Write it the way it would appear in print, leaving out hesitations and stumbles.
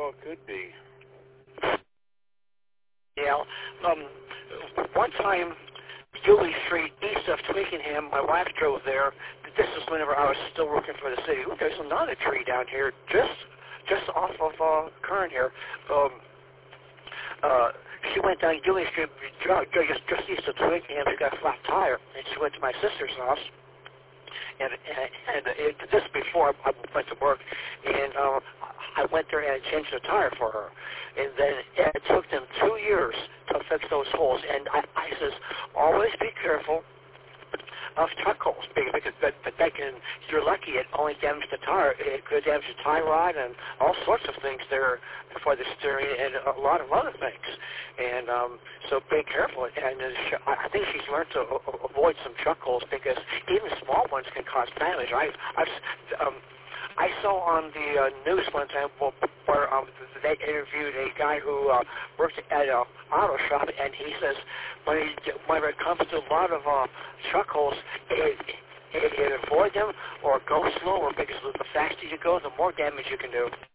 well could be. Yeah. One time, Dewey Street, east of Twickenham, my wife drove there. This is whenever I was still working for the city. There's another tree down here, just off of Kern here. She went down Dewey Street, just east of Twickenham. She got a flat tire, and she went to my sister's house. And this before I went to work, and I went there and changed the tire for her. And then it took them 2 years to fix those holes. And I says, always be careful of truck holes, because they can, you're lucky it only damaged the tire. It could damage the tie rod and all sorts of things there for the steering and a lot of other things. And so be careful. And I think she's learned to avoid some truck holes, because even small ones can cause damage. I saw on the news one time where they interviewed a guy who worked at an auto shop, and he says when it comes to a lot of truck holes, avoid them or go slower, because the faster you go, the more damage you can do.